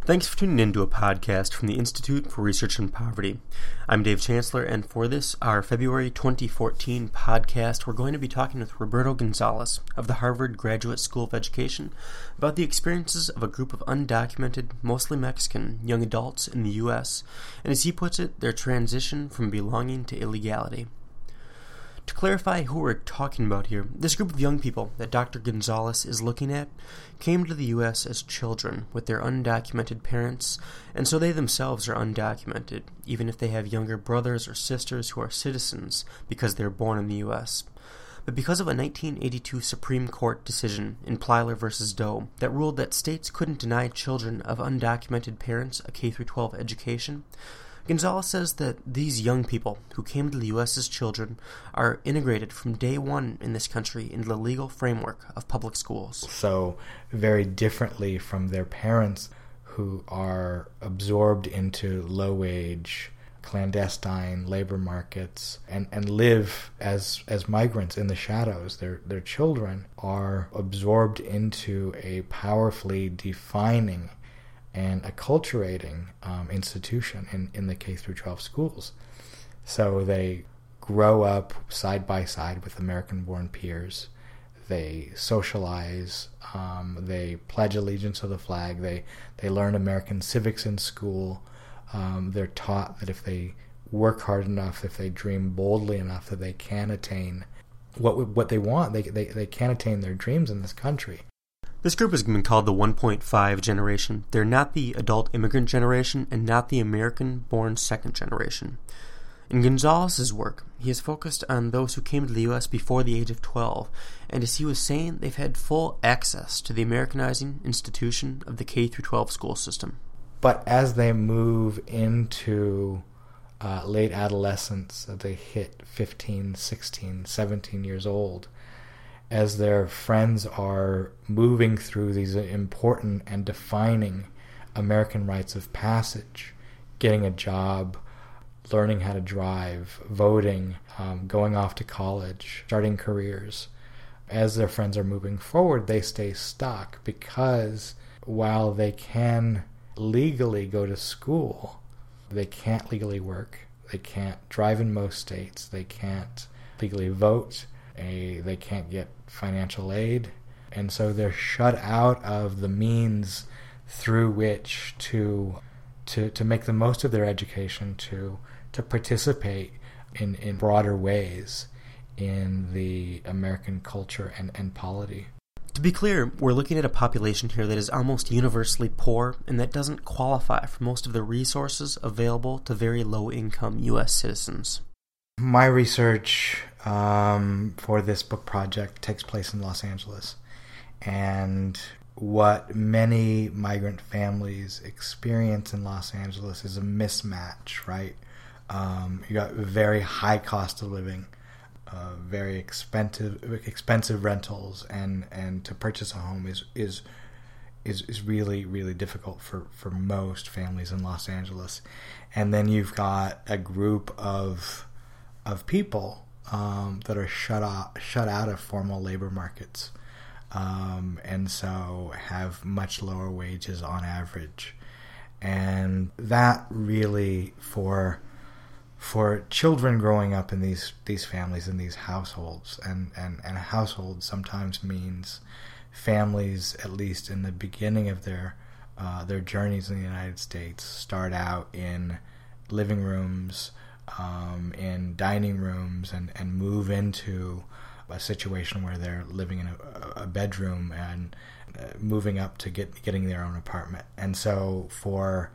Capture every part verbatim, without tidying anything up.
Thanks for tuning in to a podcast from the Institute for Research in Poverty. I'm Dave Chancellor, and for this, our February twenty fourteen podcast, we're going to be talking with Roberto Gonzalez of the Harvard Graduate School of Education about the experiences of a group of undocumented, mostly Mexican, young adults in the U S, and as he puts it, their transition from belonging to illegality. To clarify who we're talking about here, this group of young people that Doctor Gonzalez is looking at came to the U S as children with their undocumented parents, and so they themselves are undocumented, even if they have younger brothers or sisters who are citizens because they were born in the U S. But because of a nineteen eighty-two Supreme Court decision in Plyler v. Doe that ruled that states couldn't deny children of undocumented parents a K through twelve education, Gonzalez says that these young people who came to the U S as children are integrated from day one in this country into the legal framework of public schools. So very differently from their parents who are absorbed into low-wage, clandestine labor markets and, and live as as migrants in the shadows. Their, their children are absorbed into a powerfully defining and acculturating um, institution in, in the K through twelve schools. So they grow up side by side with American-born peers. They socialize. Um, they pledge allegiance to the flag. They they learn American civics in school. Um, they're taught that if they work hard enough, if they dream boldly enough, that they can attain what what they want. They they they can attain their dreams in this country. This group has been called the one point five generation. They're not the adult immigrant generation and not the American-born second generation. In Gonzalez's work, he has focused on those who came to the U S before the age of twelve, and as he was saying, they've had full access to the Americanizing institution of the K through twelve school system. But as they move into uh, late adolescence, as they hit fifteen, sixteen, seventeen years old, as their friends are moving through these important and defining American rites of passage, getting a job, learning how to drive, voting, um, going off to college, starting careers. As their friends are moving forward, they stay stuck because while they can legally go to school, they can't legally work, they can't drive in most states, they can't legally vote, A, they can't get financial aid, and so they're shut out of the means through which to to to make the most of their education, to to participate in, in broader ways in the American culture and, and polity. To be clear, we're looking at a population here that is almost universally poor and that doesn't qualify for most of the resources available to very low-income U S citizens. My research um, for this book project takes place in Los Angeles, and what many migrant families experience in Los Angeles is a mismatch, right? Um, you got very high cost of living, uh, very expensive expensive rentals, and, and to purchase a home is is is is really really difficult for, for most families in Los Angeles. And then you've got a group of of people um, that are shut out, shut out of formal labor markets, um, and so have much lower wages on average. And that really, for for children growing up in these these families, in these households, and, and, and a household sometimes means families, at least in the beginning of their uh, their journeys in the United States, start out in living rooms, Um, in dining rooms, and, and move into a situation where they're living in a, a bedroom and uh, moving up to get getting their own apartment. And so for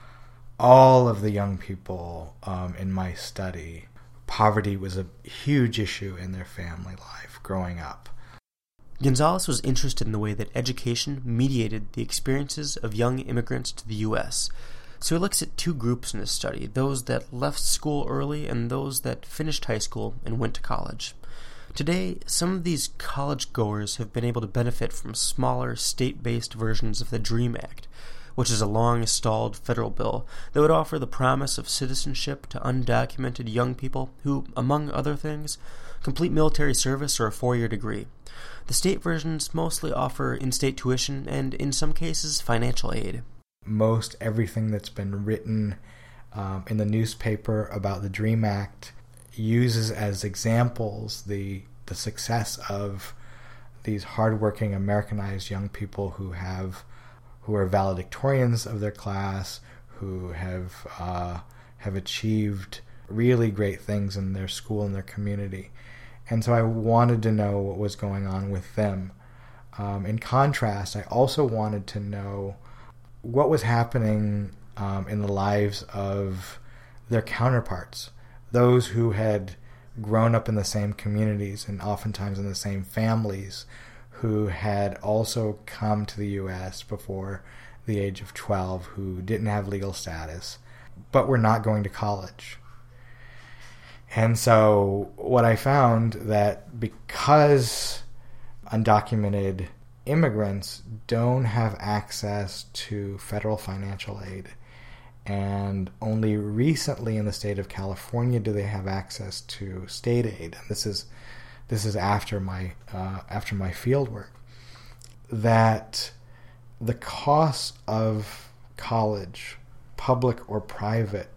all of the young people um, in my study, poverty was a huge issue in their family life growing up. Gonzalez was interested in the way that education mediated the experiences of young immigrants to the U S, so he looks at two groups in his study, those that left school early and those that finished high school and went to college. Today, some of these college-goers have been able to benefit from smaller state-based versions of the DREAM Act, which is a long-stalled federal bill that would offer the promise of citizenship to undocumented young people who, among other things, complete military service or a four-year degree. The state versions mostly offer in-state tuition and, in some cases, financial aid. Most everything that's been written um, in the newspaper about the DREAM Act uses as examples the the success of these hardworking Americanized young people who have who are valedictorians of their class, who have uh, have achieved really great things in their school and their community. And so I wanted to know what was going on with them. Um, in contrast, I also wanted to know what was happening um, in the lives of their counterparts, those who had grown up in the same communities and oftentimes in the same families, who had also come to the U S before the age of twelve, who didn't have legal status, but were not going to college. And so what I found that because undocumented immigrants don't have access to federal financial aid, and only recently in the state of California do they have access to state aid, and this is this is after my uh, after my field work, that the cost of college, public or private,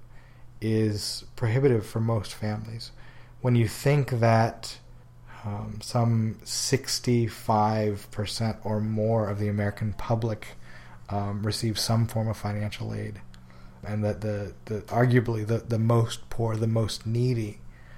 is prohibitive for most families. When you think that um, some sixty-five percent or more of the American public um, receives some form of financial aid, and that the, the arguably the, the most poor, the most needy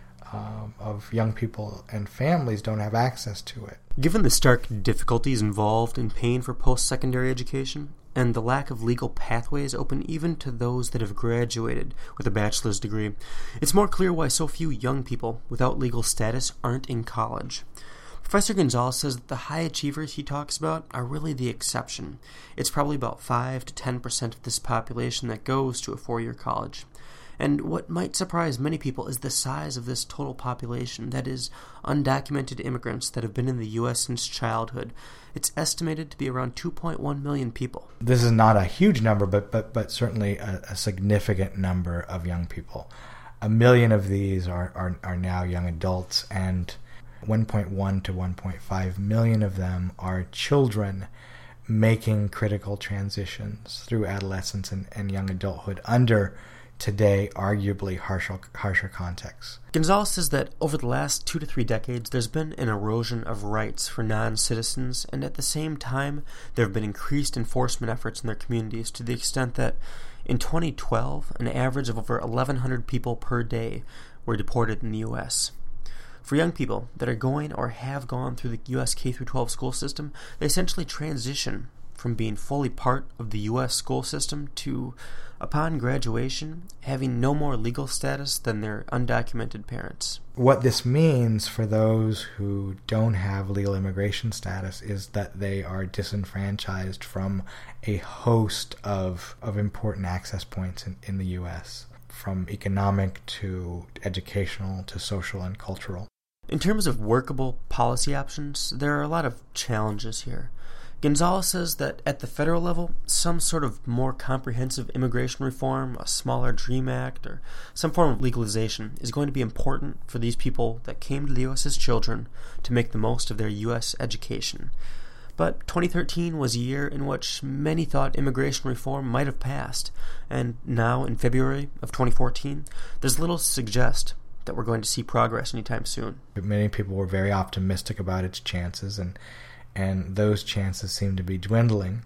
um, of young people and families don't have access to it. Given the stark difficulties involved in paying for post-secondary education, and the lack of legal pathways open even to those that have graduated with a bachelor's degree, it's more clear why so few young people without legal status aren't in college. Professor Gonzalez says that the high achievers he talks about are really the exception. It's probably about five to ten percent of this population that goes to a four-year college. And what might surprise many people is the size of this total population, that is, undocumented immigrants that have been in the U S since childhood. It's estimated to be around two point one million people. This is not a huge number, but but, but certainly a, a significant number of young people. A million of these are, are, are now young adults, and one point one to one point five million of them are children making critical transitions through adolescence and, and young adulthood under today arguably harsher, harsher contexts. Gonzalez says that over the last two to three decades, there's been an erosion of rights for non-citizens, and at the same time, there have been increased enforcement efforts in their communities to the extent that in twenty twelve, an average of over eleven hundred people per day were deported in the U S. For young people that are going or have gone through the U S K through twelve school system, they essentially transition from being fully part of the U S school system to, upon graduation, having no more legal status than their undocumented parents. What this means for those who don't have legal immigration status is that they are disenfranchised from a host of, of important access points in, in the U S, from economic to educational to social and cultural. In terms of workable policy options, there are a lot of challenges here. Gonzalez says that at the federal level, some sort of more comprehensive immigration reform, a smaller DREAM Act, or some form of legalization is going to be important for these people that came to the U S as children to make the most of their U S education. But twenty thirteen was a year in which many thought immigration reform might have passed, and now in February of twenty fourteen, there's little to suggest that we're going to see progress anytime soon. Many people were very optimistic about its chances, and and those chances seem to be dwindling.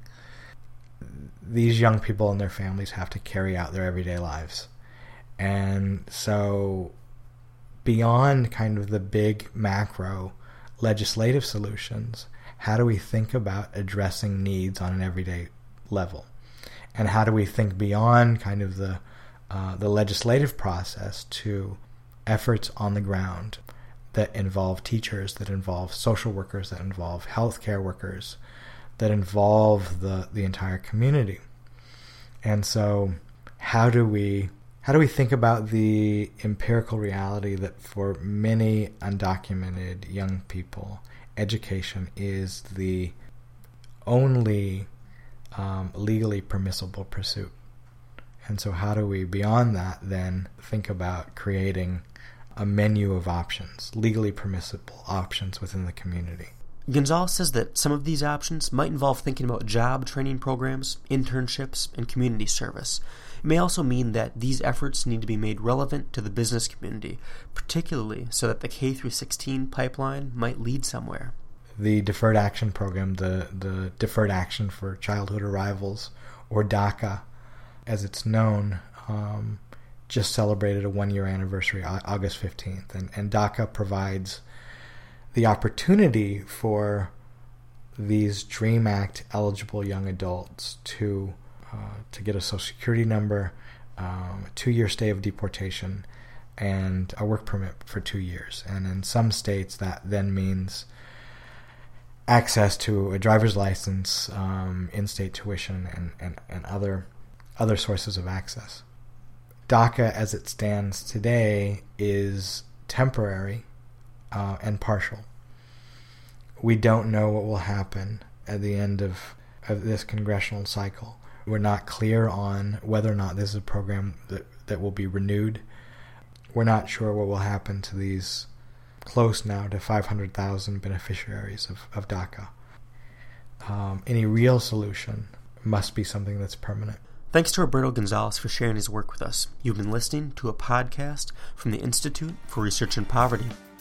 These young people and their families have to carry out their everyday lives. And so beyond kind of the big macro legislative solutions, how do we think about addressing needs on an everyday level? And how do we think beyond kind of the uh, the legislative process to efforts on the ground that involve teachers, that involve social workers, that involve healthcare workers, that involve the, the entire community? And so how do we how do we think about the empirical reality that for many undocumented young people, education is the only um, legally permissible pursuit? And so how do we, beyond that, then think about creating a menu of options, legally permissible options within the community? Gonzalez says that some of these options might involve thinking about job training programs, internships, and community service. It may also mean that these efforts need to be made relevant to the business community, particularly so that the K through sixteen pipeline might lead somewhere. The Deferred Action Program, the, the Deferred Action for Childhood Arrivals, or DACA, as it's known, um, just celebrated a one-year anniversary, August fifteenth. And, and DACA provides the opportunity for these DREAM Act eligible young adults to uh, to get a Social Security number, um, a two-year stay of deportation, and a work permit for two years. And in some states, that then means access to a driver's license, um, in-state tuition, and, and, and other other sources of access. DACA, as it stands today, is temporary uh, and partial. We don't know what will happen at the end of, of this congressional cycle. We're not clear on whether or not this is a program that, that will be renewed. We're not sure what will happen to these close now to five hundred thousand beneficiaries of, of DACA. Um, any real solution must be something that's permanent. Thanks to Roberto Gonzalez for sharing his work with us. You've been listening to a podcast from the Institute for Research in Poverty.